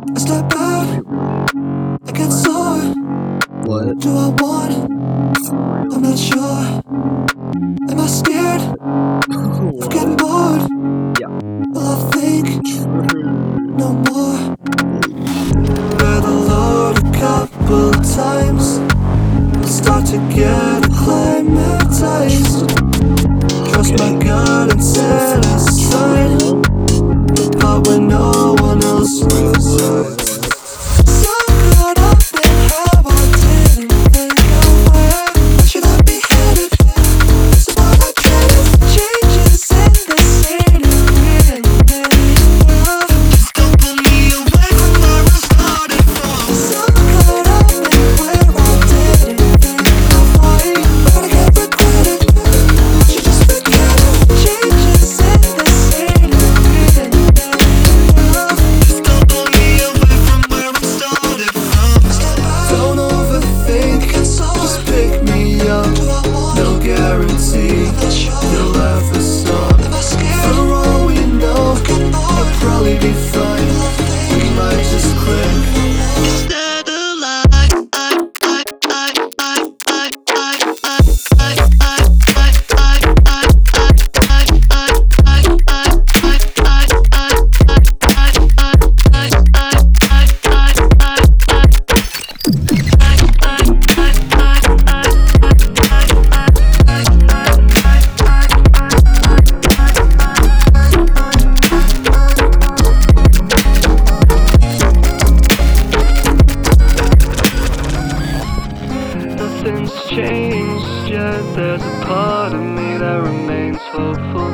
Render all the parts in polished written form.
I step out, I get sore. What? Do I want it? I'm not sure. Am I scared of getting bored? Yeah. Well, I think no more. Bear the load a couple times. I start to get acclimatized. Trust my gut and set aside. But when no one else resides. So caught up in how I didn't think of where should I be headed. So while I dreaded changes in the scenery and love, just don't pull me away from where I started from. So caught up in where I didn't think of why, but I can't regret it. Should just forget it. Changes in the scenery and love, just don't pull me away from where I started from. Don't overthink, just pick me up. No guarantee you'll ever stop. For all we know, I'll probably be fine. We might just click. Is that a lie? Nothing's changed yet, there's a part of me that remains hopeful.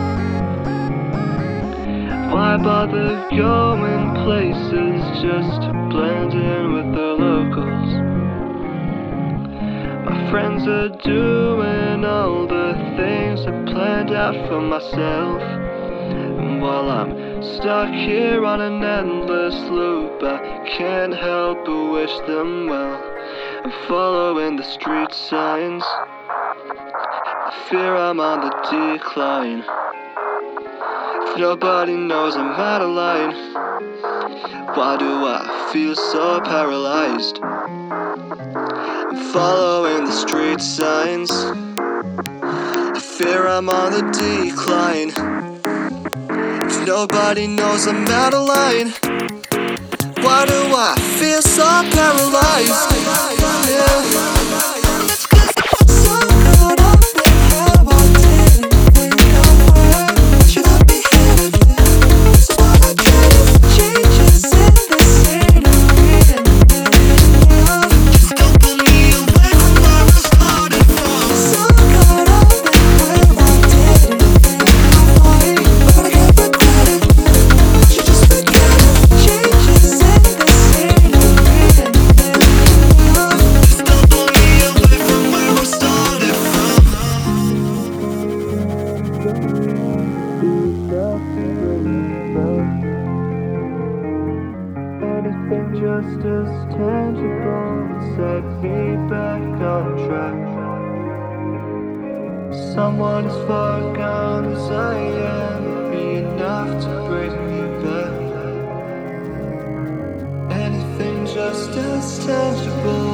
Why bother going places just to blend in with the locals? My friends are doing all the things I planned out for myself. And while I'm stuck here on an endless loop, I can't help but wish them well. I'm following the street signs. I fear I'm on the decline. If nobody knows I'm out of line, why do I feel so paralyzed? I'm following the street signs. I fear I'm on the decline. If nobody knows I'm out of line, why do I feel so paralyzed? Yeah. So caught up in how I didn't think of where should I be headed. So while I dreaded changes in the scenery and love, just don't pull me away from where I started from. So caught up in where I didn't think of why, but I can't regret it. Should just forget it. Changes in the scenery and love, just don't pull me away from where I started from. Anything just as tangible would set me back on track. Someone as far gone as I am would be enough to bring me back. Anything just as tangible